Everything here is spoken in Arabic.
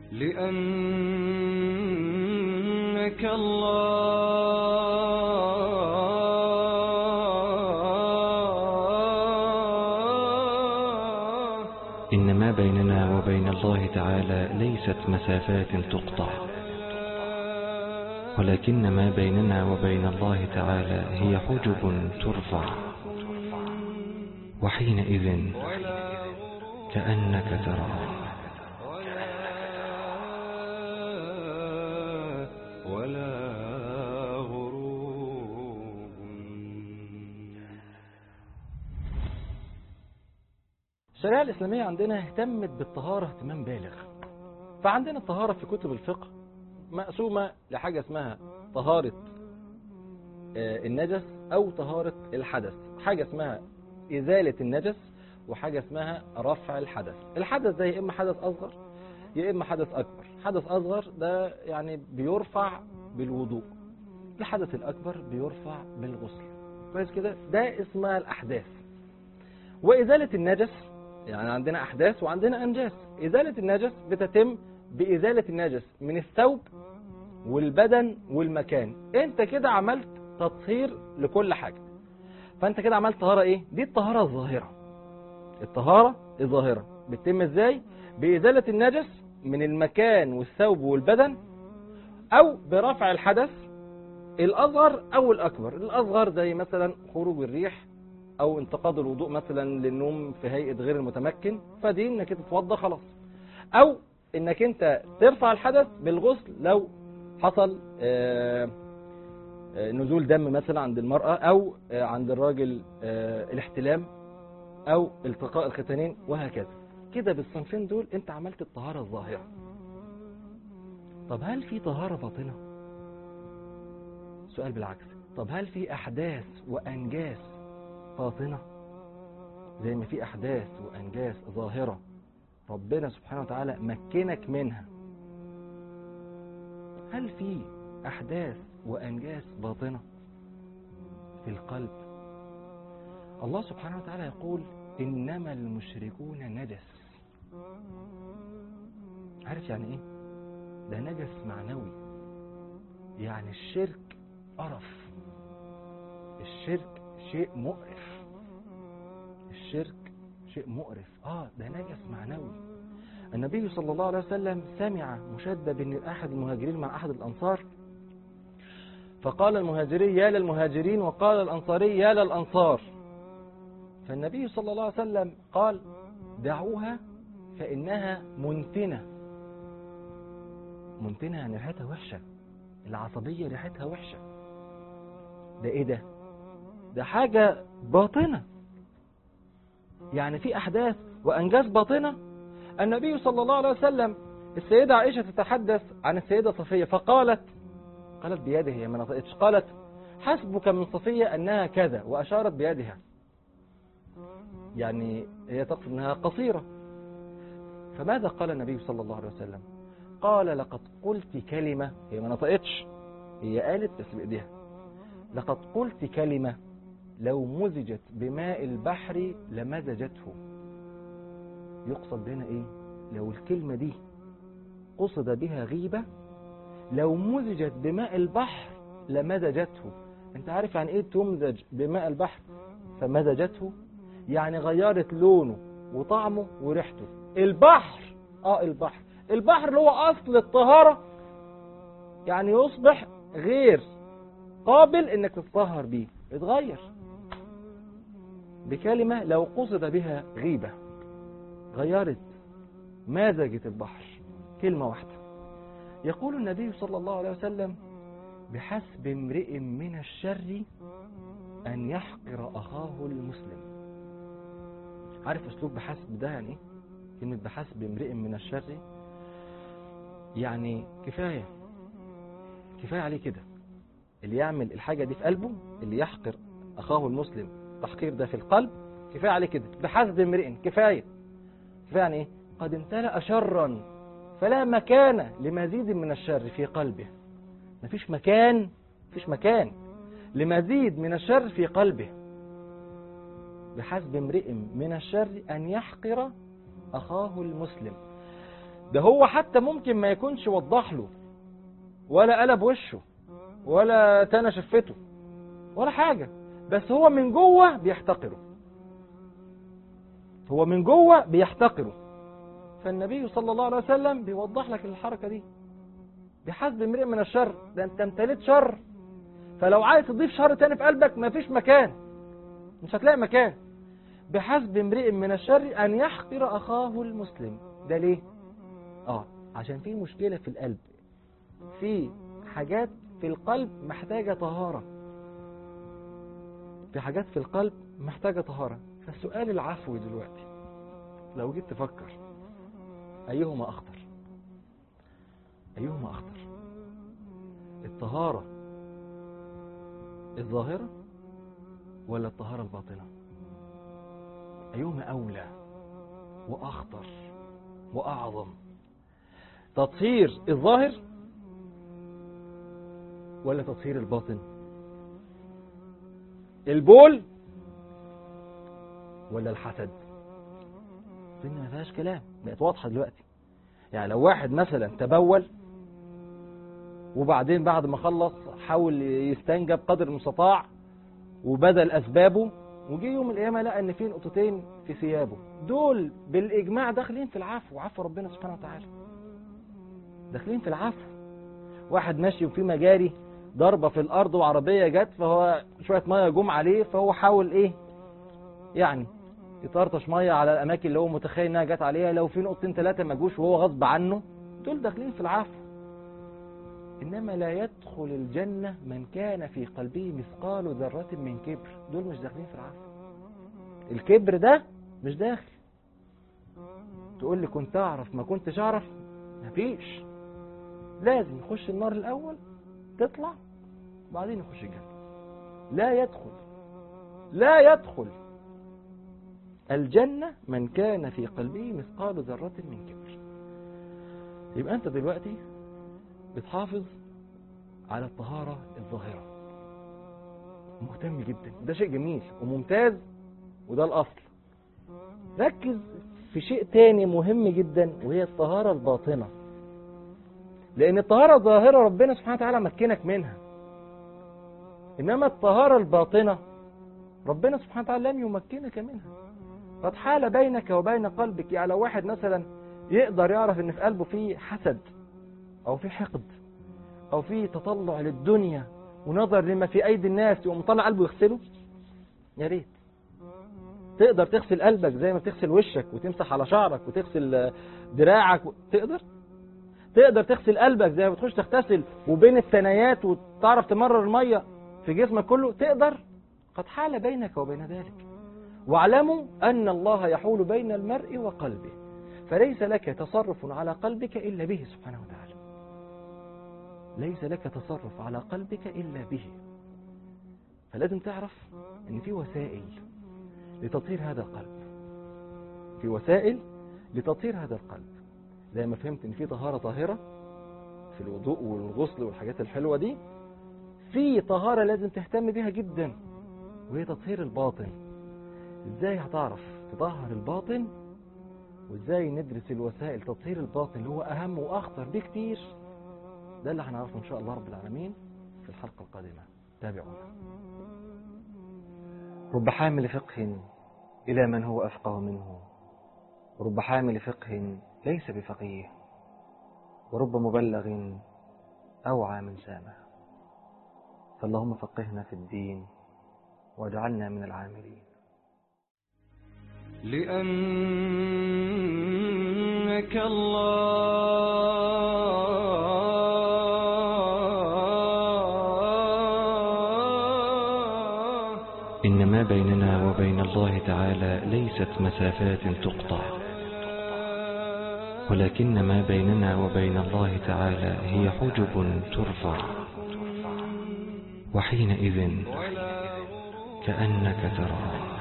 لأنك الله. إن ما بيننا وبين الله تعالى ليست مسافات تقطع، ولكن ما بيننا وبين الله تعالى هي حجب ترفع، وحينئذ كأنك تراه. ولا غروب. الشريعة الإسلامية عندنا اهتمت بالطهارة اهتمام بالغ. فعندنا الطهارة في كتب الفقه مقسومة لحاجة اسمها طهارة النجس أو طهارة الحدث. حاجة اسمها إزالة النجس وحاجة اسمها رفع الحدث. الحدث ده يا إما حدث أصغر يا إما حدث أكبر. حدث أصغر ده يعني بيرفع بالوضوء، الحدث الأكبر بيرفع بالغسل. كويس كده؟ ده اسمها الأحداث. وإزالة النجس يعني عندنا أحداث وعندنا أنجاس. إزالة النجس بتتم بإزالة النجس من الثوب والبدن والمكان. انت كده عملت تطهير لكل حاجة، فانت كده عملت طهارة ايه؟ دي الطهارة الظاهرة. الطهارة الظاهرة بتتم ازاي؟ بإزالة النجس من المكان والثوب والبدن، او برفع الحدث الأصغر او الأكبر. الأصغر زي مثلا خروج الريح او انتقاض الوضوء مثلا للنوم في هيئة غير المتمكن، فدي انك تتوضى خلاص. او انك انت ترفع الحدث بالغسل لو حصل نزول دم مثلا عند المرأة او عند الراجل الاحتلام او التقاء الختانين وهكذا. كده بالصنفين دول انت عملت الطهارة الظاهرة. طب هل في طهارة باطنة؟ سؤال بالعكس، طب هل في احداث وانجاس باطنة؟ زي ما في احداث وانجاس ظاهرة ربنا سبحانه وتعالى مكنك منها، هل في أحداث وأنجاس باطنة في القلب؟ الله سبحانه وتعالى يقول إنما المشركون نجس. عارف يعني إيه؟ ده نجس معنوي، يعني الشرك قرف، الشرك شيء مقرف، الشرك شيء مقرف. ده نجس معنوي. النبي صلى الله عليه وسلم سمع مشادة بين أحد المهاجرين مع أحد الأنصار، فقال المهاجري يا للمهاجرين وقال الأنصاري يا للأنصار. فالنبي صلى الله عليه وسلم قال دعوها فإنها منتنة. منتنة يعني ريحتها وحشة، العصبية ريحتها وحشة. ده إيه ده؟ ده حاجة باطنة، يعني في أحداث وأنجاز باطنة. النبي صلى الله عليه وسلم السيدة عائشة تتحدث عن السيدة صفية فقالت بيده، هي ما نطقتش، قالت حسبك من صفية أنها كذا وأشارت بيدها، يعني هي تقصد أنها قصيرة. فماذا قال النبي صلى الله عليه وسلم؟ قال لقد قلت كلمة، هي ما نطقتش، هي قالت بس بإيديها، لقد قلت كلمة لو مزجت بماء البحر لمزجته. يقصد هنا ايه؟ لو الكلمة دي قصد بها غيبة، لو مزجت بماء البحر لمزجته. انت عارف يعني ايه تمزج بماء البحر فمزجته؟ يعني غيرت لونه وطعمه وريحته. البحر البحر اللي هو اصل الطهارة، يعني يصبح غير قابل انك تتطهر بيه، اتغير بكلمة لو قصد بها غيبة، غيرت مازجت البحر، كلمة واحدة. يقول النبي صلى الله عليه وسلم بحسب امرئ من الشر أن يحقر أخاه المسلم. عارف أسلوب بحسب ده يعني إيه؟ كلمة بحسب امرئ من الشر يعني كفاية عليه كده. اللي يعمل الحاجة دي في قلبه، اللي يحقر أخاه المسلم، تحقير ده في القلب، كفاية عليه كده. بحسب امرئ كفاية يعني إيه؟ قد امتلأ شرا فلا مكان لمزيد من الشر في قلبه. مفيش مكان لمزيد من الشر في قلبه. بحسب امرئ من الشر أن يحقر أخاه المسلم. ده هو حتى ممكن ما يكونش وضح له ولا قلب وشه ولا تنى شفته ولا حاجة، بس هو من جوه بيحتقره، هو من جوه بيحتقره. فالنبي صلى الله عليه وسلم بيوضح لك الحركة دي. بحسب امرئ من الشر، ده انت امتليت شر، فلو عايز تضيف شر تاني في قلبك مفيش مكان، مش هتلاقي مكان. بحسب امرئ من الشر ان يحقر اخاه المسلم. ده ليه؟ عشان في مشكلة في القلب، في حاجات في القلب محتاجة طهارة، في حاجات في القلب محتاجة طهارة. فالسؤال العفوي دلوقتي لو جيت تفكر أيهما أخطر؟ أيهما أخطر؟ الطهارة الظاهرة ولا الطهارة الباطنة؟ أيهما أولى وأخطر وأعظم؟ تطهير الظاهر ولا تطهير الباطن؟ البول ولا الحسد؟ ما فيهاش كلام، بقت واضحة دلوقتي. يعني لو واحد مثلا تبول وبعدين بعد ما خلص حاول يستنجب قدر المستطاع وبدل أسبابه، وجي يوم القيامة لقى ان في نقطتين في ثيابه، دول بالإجماع داخلين في العفو، عفو ربنا سبحانه وتعالى، داخلين في العفو. واحد ماشي وفي مجاري ضربة في الأرض وعربية جت، فهو شوية مية جم عليه، فهو حاول يعني يطرطش مية على الأماكن اللي هو متخيل إنها جت عليها. لو في نقطتين 3 ما جوش وهو غصب عنه، دول داخلين في العفو. إنما لا يدخل الجنة من كان في قلبه مثقال ذرة من كبر، دول مش داخلين في العفو. الكبر ده مش داخل. تقول لي كنت أعرف ما كنتش أعرف؟ مفيش، لازم يخش النار الأول، تطلع بعدين يخش الجنة. لا يدخل الجنة من كان في قلبه مثقال ذرة من كبر. يبقى أنت دلوقتي بتحافظ على الطهارة الظاهرة، مهتم جدا، ده شيء جميل وممتاز وده الأصل. ركز في شيء تاني مهم جدا، وهي الطهارة الباطنة، لأن الطهارة الظاهرة ربنا سبحانه وتعالى مكنك منها، إنما الطهارة الباطنة ربنا سبحانه وتعالى لم يمكنك منها. قد حال بينك وبين قلبك. يعني لو واحد مثلا يقدر يعرف ان في قلبه فيه حسد او فيه حقد او فيه تطلع للدنيا ونظر لما في ايدي الناس، يقوم طلع قلبه يغسله، يا ريت. تقدر تغسل قلبك زي ما بتغسل وشك وتمسح على شعرك وتغسل دراعك تقدر تغسل قلبك زي ما بتخش تغتسل وبين الثنايات وتعرف تمرر المية في جسمك كله؟ تقدر. قد حال بينك وبين ذلك. واعلموا أن الله يحول بين المرء وقلبه، فليس لك تصرف على قلبك إلا به سبحانه وتعالى. ليس لك تصرف على قلبك إلا به. فلازم تعرف أن في وسائل لتطهير هذا القلب، في وسائل لتطهير هذا القلب. زي ما فهمت أن في طهارة طاهرة في الوضوء والغسل والحاجات الحلوة دي، في طهارة لازم تهتم بها جدا، وهي تطهير الباطن. ازاي هتعرف تطهر الباطن، وازاي ندرس الوسائل تطهير الباطن اللي هو اهم واخطر بكتير؟ ده اللي هنعرفه ان شاء الله رب العالمين في الحلقة القادمة. تابعونا. رب حامل فقه الى من هو افقه منه، ورب حامل فقه ليس بفقيه، ورب مبلغ اوعى من سامه. فاللهم فقهنا في الدين واجعلنا من العاملين. لأنك الله. إن ما بيننا وبين الله تعالى ليست مسافات تقطع، ولكن ما بيننا وبين الله تعالى هي حجب ترفع، وحينئذ كأنك تراه.